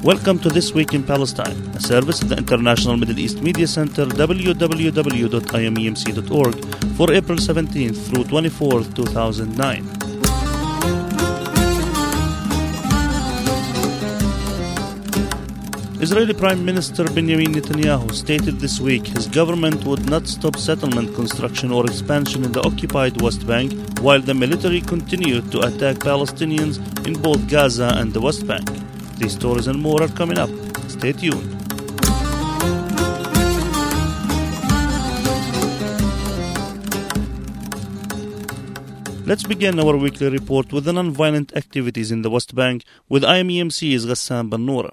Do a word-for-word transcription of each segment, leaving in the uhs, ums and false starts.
Welcome to This Week in Palestine, a service of the International Middle East Media Center, w w w dot i m e m c dot org, for April seventeenth through twenty-fourth, two thousand nine. Israeli Prime Minister Benjamin Netanyahu stated this week his government would not stop settlement construction or expansion in the occupied West Bank while the military continued to attack Palestinians in both Gaza and the West Bank. These stories and more are coming up. Stay tuned. Let's begin our weekly report with the non-violent activities in the West Bank with I M E M C's Ghassan Ben-Noura.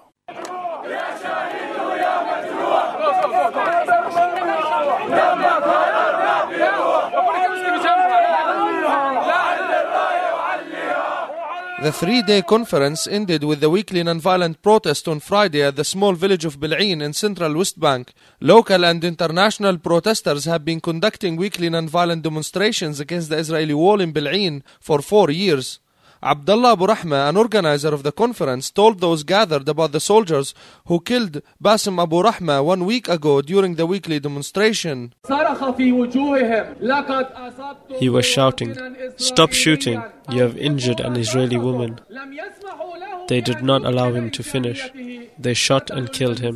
The three-day conference ended with the weekly non-violent protest on Friday at the small village of Bil'in in central West Bank. Local and international protesters have been conducting weekly non-violent demonstrations against the Israeli wall in Bil'in for four years. Abdullah Abu Rahma, an organizer of the conference, told those gathered about the soldiers who killed Bassem Abu Rahma one week ago during the weekly demonstration. He was shouting, "Stop shooting, you have injured an Israeli woman." They did not allow him to finish. They shot and killed him.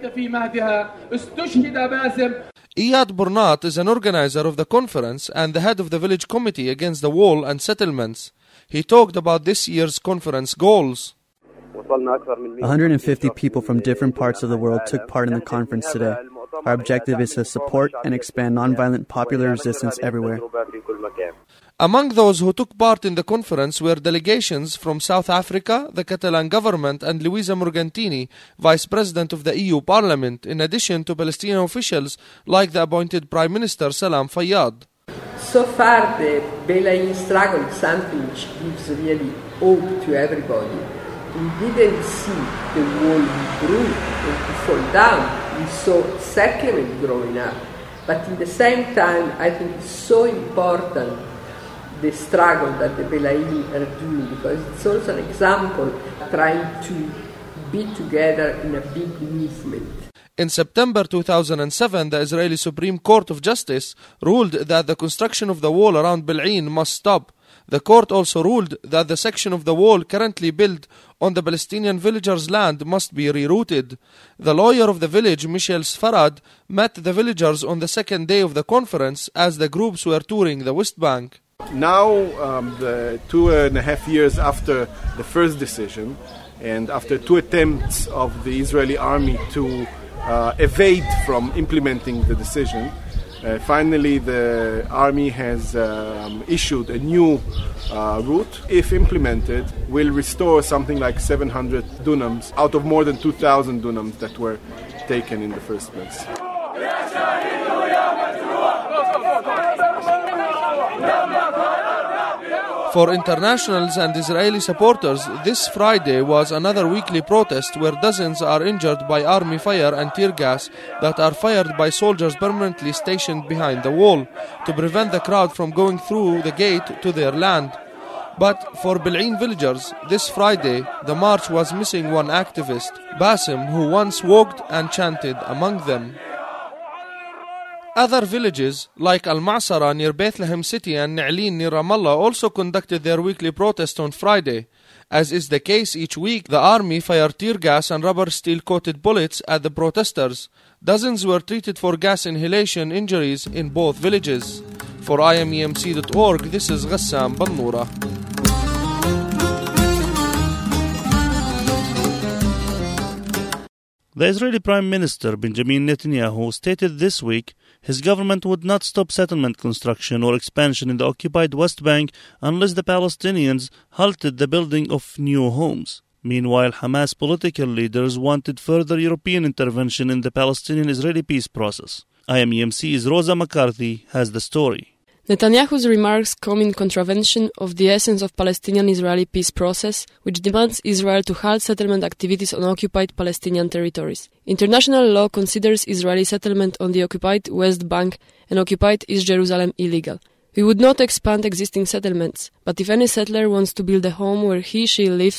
Iyad Burnat is an organizer of the conference and the head of the village committee against the wall and settlements. He talked about this year's conference goals. one hundred fifty people from different parts of the world took part in the conference today. Our objective is to support and expand nonviolent popular resistance everywhere. Among those who took part in the conference were delegations from South Africa, the Catalan government, and Luisa Morgantini, Vice President of the E U Parliament, in addition to Palestinian officials like the appointed Prime Minister Salam Fayyad. So far, the Bil'in struggle is something which gives really hope to everybody. We didn't see the wall improve or to fall down. We saw settlement growing up. But at the same time, I think it's so important the struggle that the Bil'in are doing, because it's also an example trying to be together in a big movement. In September two thousand seven, the Israeli Supreme Court of Justice ruled that the construction of the wall around Bil'in must stop. The court also ruled that the section of the wall currently built on the Palestinian villagers' land must be rerouted. The lawyer of the village, Michel Sfarad, met the villagers on the second day of the conference as the groups were touring the West Bank. Now, um, the two and a half years after the first decision, and after two attempts of the Israeli army to Uh, evade from implementing the decision, uh, finally the army has um, issued a new uh, route. If implemented, will restore something like seven hundred dunams out of more than two thousand dunams that were taken in the first place. For internationals and Israeli supporters, this Friday was another weekly protest where dozens are injured by army fire and tear gas that are fired by soldiers permanently stationed behind the wall to prevent the crowd from going through the gate to their land. But for Bil'in villagers, this Friday, the march was missing one activist, Bassem, who once walked and chanted among them. Other villages, like Al-Ma'sara near Bethlehem City and Na'lin near Ramallah, also conducted their weekly protest on Friday. As is the case each week, the army fired tear gas and rubber steel-coated bullets at the protesters. Dozens were treated for gas inhalation injuries in both villages. For I M E M C dot org, this is Ghassan Ben-Noura. The Israeli Prime Minister Benjamin Netanyahu stated this week his government would not stop settlement construction or expansion in the occupied West Bank unless the Palestinians halted the building of new homes. Meanwhile, Hamas political leaders wanted further European intervention in the Palestinian-Israeli peace process. I M E M C's Rosa McCarthy has the story. Netanyahu's remarks come in contravention of the essence of Palestinian-Israeli peace process, which demands Israel to halt settlement activities on occupied Palestinian territories. International law considers Israeli settlement on the occupied West Bank and occupied East Jerusalem illegal. We would not expand existing settlements, but if any settler wants to build a home where he/she lives,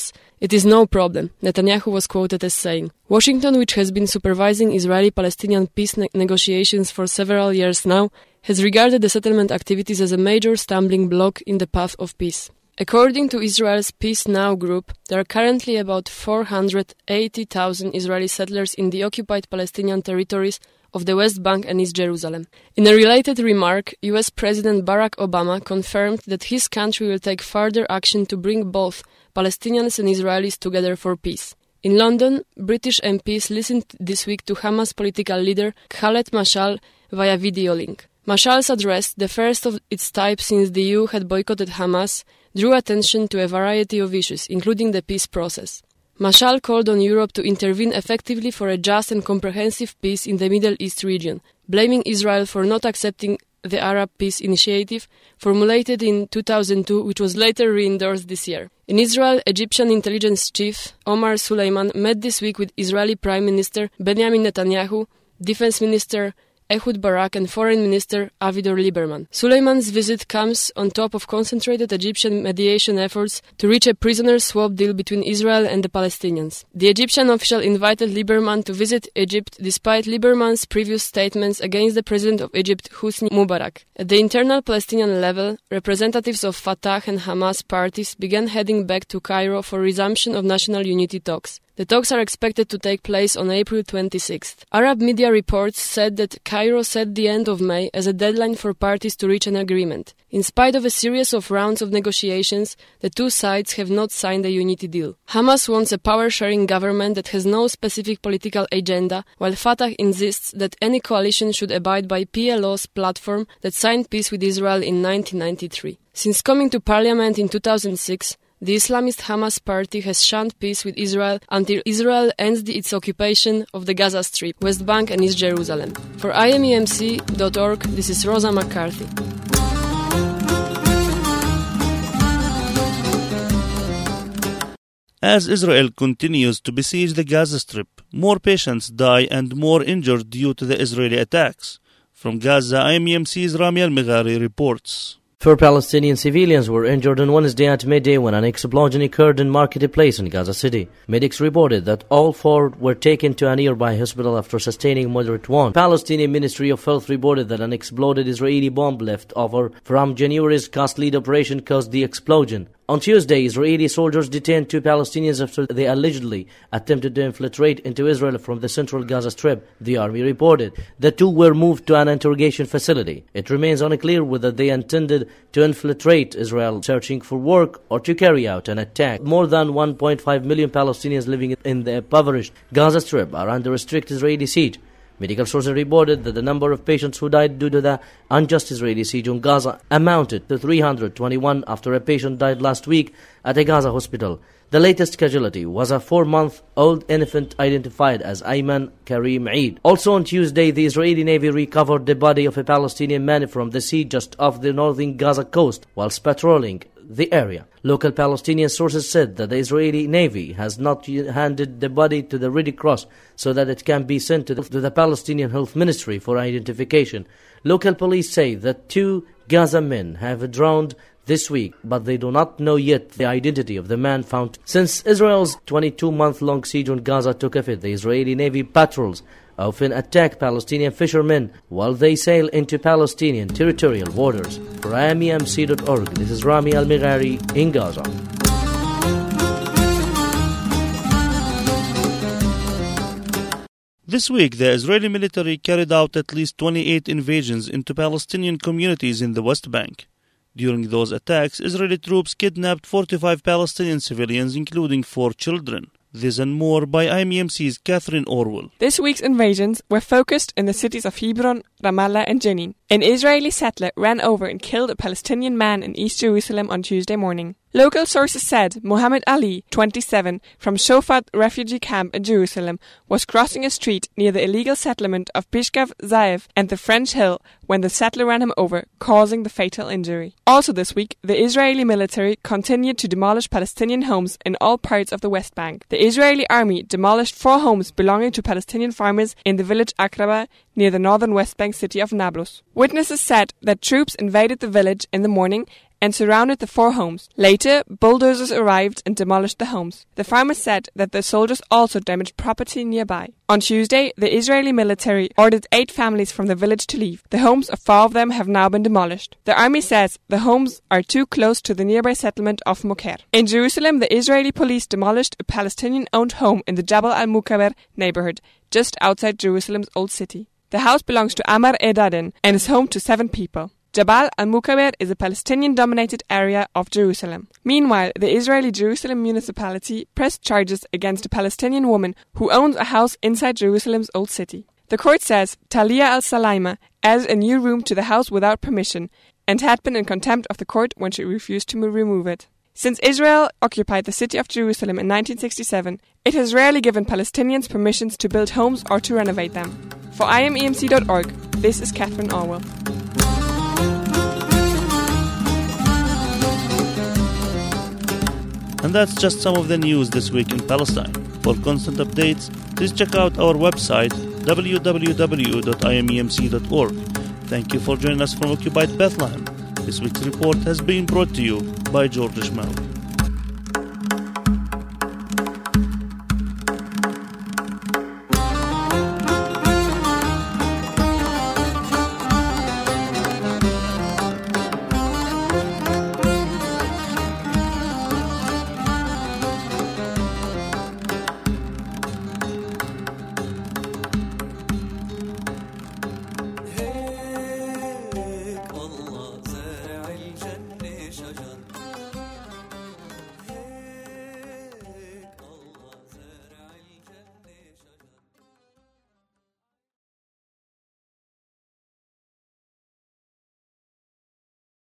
It is no problem, Netanyahu was quoted as saying. Washington, which has been supervising Israeli-Palestinian peace ne- negotiations for several years now, has regarded the settlement activities as a major stumbling block in the path of peace. According to Israel's Peace Now group, there are currently about four hundred eighty thousand Israeli settlers in the occupied Palestinian territories of the West Bank and East Jerusalem. In a related remark, U S President Barack Obama confirmed that his country will take further action to bring both Palestinians and Israelis together for peace. In London, British M Ps listened this week to Hamas political leader Khaled Mashal via video link. Mashal's address, the first of its type since the E U had boycotted Hamas, drew attention to a variety of issues, including the peace process. Mashal called on Europe to intervene effectively for a just and comprehensive peace in the Middle East region, blaming Israel for not accepting the Arab Peace Initiative, formulated in two thousand two, which was later re-endorsed this year. In Israel, Egyptian intelligence chief Omar Suleiman met this week with Israeli Prime Minister Benjamin Netanyahu, Defense Minister Ehud Barak and Foreign Minister Avigdor Lieberman. Suleiman's visit comes on top of concentrated Egyptian mediation efforts to reach a prisoner swap deal between Israel and the Palestinians. The Egyptian official invited Lieberman to visit Egypt despite Lieberman's previous statements against the president of Egypt, Hosni Mubarak. At the internal Palestinian level, representatives of Fatah and Hamas parties began heading back to Cairo for resumption of national unity talks. The talks are expected to take place on April twenty-sixth. Arab media reports said that Cairo set the end of May as a deadline for parties to reach an agreement. In spite of a series of rounds of negotiations, the two sides have not signed a unity deal. Hamas wants a power-sharing government that has no specific political agenda, while Fatah insists that any coalition should abide by P L O's platform that signed peace with Israel in nineteen ninety-three. Since coming to parliament in two thousand six, the Islamist Hamas party has shunned peace with Israel until Israel ends the, its occupation of the Gaza Strip, West Bank and East Jerusalem. For I M E M C dot org, this is Rosa McCarthy. As Israel continues to besiege the Gaza Strip, more patients die and more injured due to the Israeli attacks. From Gaza, I M E M C's Rami Al-Meghari reports. Four Palestinian civilians were injured on Wednesday at midday when an explosion occurred in Marketplace in Gaza City. Medics reported that all four were taken to a nearby hospital after sustaining moderate wounds. Palestinian Ministry of Health reported that an exploded Israeli bomb left over from January's cast-lead operation caused the explosion. On Tuesday, Israeli soldiers detained two Palestinians after they allegedly attempted to infiltrate into Israel from the central Gaza Strip, the army reported. The two were moved to an interrogation facility. It remains unclear whether they intended to infiltrate Israel, searching for work, or to carry out an attack. More than one point five million Palestinians living in the impoverished Gaza Strip are under a strict Israeli siege. Medical sources reported that the number of patients who died due to the unjust Israeli siege on Gaza amounted to three hundred twenty-one after a patient died last week at a Gaza hospital. The latest casualty was a four-month-old infant identified as Ayman Karim Eid. Also on Tuesday, the Israeli Navy recovered the body of a Palestinian man from the sea just off the northern Gaza coast whilst patrolling the area. Local Palestinian sources said that the Israeli Navy has not handed the body to the Red Cross so that it can be sent to the, to the Palestinian Health Ministry for identification. Local police say that two Gaza men have drowned this week, but they do not know yet the identity of the man found. Since Israel's twenty-two-month-long siege on Gaza took effect, the Israeli Navy patrols often attack Palestinian fishermen while they sail into Palestinian territorial waters. For I M E M C dot org, this is Rami Al-Meghari in Gaza. This week, the Israeli military carried out at least twenty-eight invasions into Palestinian communities in the West Bank. During those attacks, Israeli troops kidnapped forty-five Palestinian civilians, including four children. This and more by I M E M C's Catherine Orwell. This week's invasions were focused in the cities of Hebron, Ramallah and Jenin. An Israeli settler ran over and killed a Palestinian man in East Jerusalem on Tuesday morning. Local sources said Mohammed Ali, twenty-seven, from Shofat refugee camp in Jerusalem, was crossing a street near the illegal settlement of Pishkav Zaev and the French Hill when the settler ran him over, causing the fatal injury. Also this week, the Israeli military continued to demolish Palestinian homes in all parts of the West Bank. The Israeli army demolished four homes belonging to Palestinian farmers in the village Akraba near the northern West Bank city of Nablus. Witnesses said that troops invaded the village in the morning and surrounded the four homes. Later, bulldozers arrived and demolished the homes. The farmers said that the soldiers also damaged property nearby. On Tuesday, the Israeli military ordered eight families from the village to leave. The homes of four of them have now been demolished. The army says the homes are too close to the nearby settlement of Moker. In Jerusalem, the Israeli police demolished a Palestinian-owned home in the Jabal al-Mukaber neighborhood, just outside Jerusalem's old city. The house belongs to Amar Edaden and is home to seven people. Jabal al-Mukaber is a Palestinian-dominated area of Jerusalem. Meanwhile, the Israeli Jerusalem municipality pressed charges against a Palestinian woman who owns a house inside Jerusalem's old city. The court says Talia al-Salaima added a new room to the house without permission and had been in contempt of the court when she refused to remove it. Since Israel occupied the city of Jerusalem in nineteen sixty-seven, it has rarely given Palestinians permissions to build homes or to renovate them. For I am E M C dot org, this is Catherine Orwell. And that's just some of the news this week in Palestine. For constant updates, please check out our website w w w dot i m e m c dot org. Thank you for joining us from Occupied Bethlehem. This week's report has been brought to you by George Ishmael.